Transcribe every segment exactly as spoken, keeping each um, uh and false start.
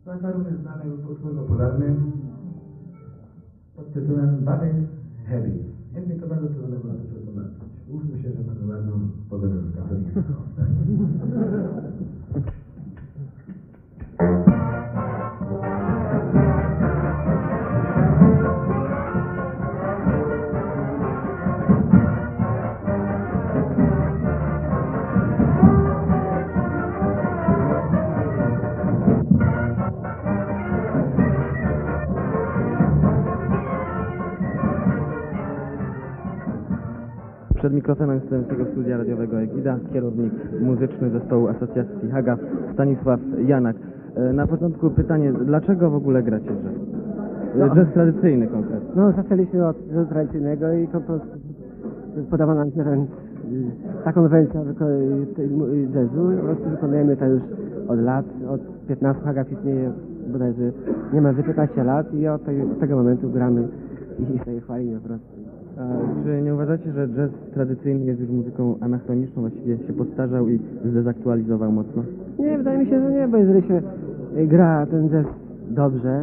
Płyta również znany utwór popularny pod tytułem Body Heavy. Jest mi to bardzo trudno było to przetłumaczyć. Mówmy się, że bardzo ładną pogodę w katolikiem. Przed mikrofonem studenckiego studia radiowego Egida, kierownik muzyczny zespołu Asocjacji Haga, Stanisław Janak. Na początku pytanie, dlaczego w ogóle gracie jazz? No, Jazz tradycyjny konkretnie. No, zaczęliśmy od jazzu tradycyjnego i to po prostu podała nam się ten, ta konwencja jazzu. Po prostu wykonujemy to już od lat, od piętnastu, Haga istnieje bodajże niemalże piętnaście lat i od tego, od tego momentu gramy i sobie chwalimy po prostu. A czy nie uważacie, że jazz tradycyjny jest już muzyką anachroniczną, właściwie się postarzał i zdezaktualizował mocno? Nie, wydaje mi się, że nie, bo jeżeli się gra ten jazz dobrze,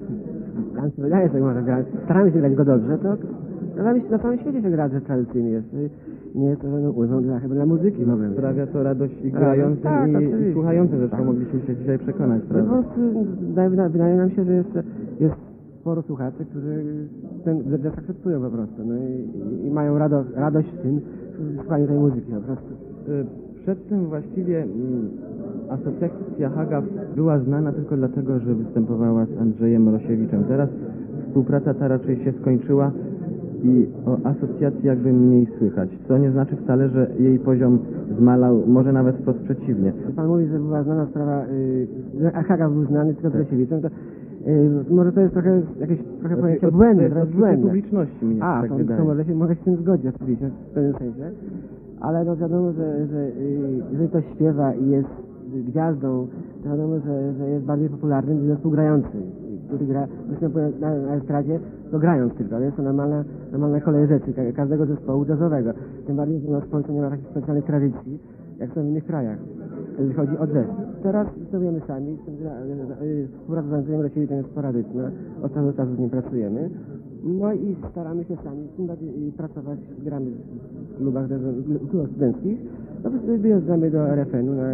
nam się wydaje, że można grać, staramy się grać go dobrze, to na całym świecie się gra jazz tradycyjny jest. Nie jest to żadną ulgą dla, chyba dla muzyki w ogóle. Sprawia to radość i grającym, tak, i, i słuchającym, zresztą tak. mogliśmy się dzisiaj przekonać, No, prawda? po prostu wydaje, wydaje nam się, że jest, jest sporo słuchaczy, którzy ten jazz akceptują po prostu, no i, i mają rado, radość w tym, w słuchaniu tej muzyki po prostu. Przed tym właściwie mm, Asocjacja Haga była znana tylko dlatego, że występowała z Andrzejem Mrosiewiczem. Teraz współpraca ta raczej się skończyła i o asocjacji jakby mniej słychać, co nie znaczy wcale, że jej poziom zmalał, może nawet wprost przeciwnie. Pan mówi, że była znana sprawa, yy, że Haga był znany tylko z Mrosiewiczem, to Yy, może to jest trochę jakieś trochę Znaczy, pojęcie od- błędne, to trochę jest błędne. publiczności mnie A, tak to, wydaje. to może się, mogę się z tym zgodzić oczywiście, w pewnym sensie, ale no wiadomo, że, że yy, jeżeli ktoś śpiewa i jest gwiazdą, to wiadomo, że, że jest bardziej popularny niż zespół grający, który gra, występuje na, na estradzie, to grając tylko, ale jest to normalna, normalna kolej rzeczy ka- każdego zespołu jazzowego. Tym bardziej, że u nas w Polsce nie ma takich specjalnych tradycji, jak są w innych krajach, jeżeli chodzi o jazz. Teraz występujemy sami, współpraca z Andrzejem Mrosiewiczem jest sporadyczna, od czasu do czasu z nim pracujemy, no i staramy się sami tym bardziej pracować, gramy w klubach, w klubach studenckich, no to wyjeżdżamy do R F N-u na,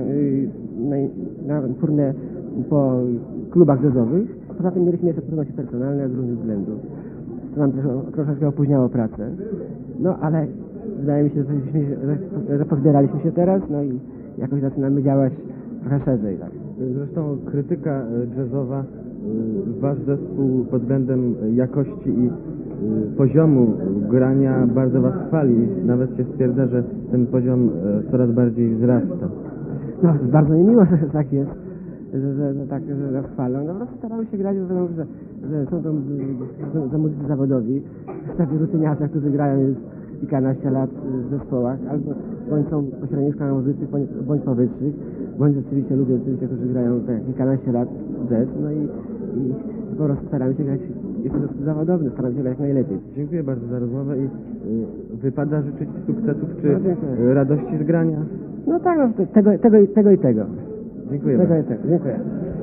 na, na turnę po klubach jazzowych. Poza tym mieliśmy jeszcze trudności personalne z różnych względów, co nam troszkę, troszeczkę opóźniało pracę, no ale wydaje mi się, że, że, że pozbieraliśmy się teraz, no i jakoś zaczynamy działać trochę szerzej. Tak. Zresztą krytyka jazzowa, wasz zespół pod względem jakości i poziomu grania bardzo was chwali. Nawet się stwierdza, że ten poziom coraz bardziej wzrasta. No, bardzo mi miło, że tak jest, że, że, że tak że nas chwalą. No po prostu staramy się grać, że, że, że są to że, że muzycy zawodowi, tacy rutyniarze, którzy grają już kilkanaście lat w zespołach, albo bądź są pośrednio w szkołach muzycznych, bądź, bądź powyższych, bądź rzeczywiście ludzie, rzeczywiście, którzy grają tak kilkanaście lat jazz, no i, i po prostu staramy się grać, jest to zawodowy, staramy się grać jak najlepiej. Dziękuję bardzo za rozmowę i y, wypada życzyć sukcesów czy No, radości z grania. No tak, no, tego, tego, tego i tego. Dziękuję Tego bardzo. i tego. Dziękuję.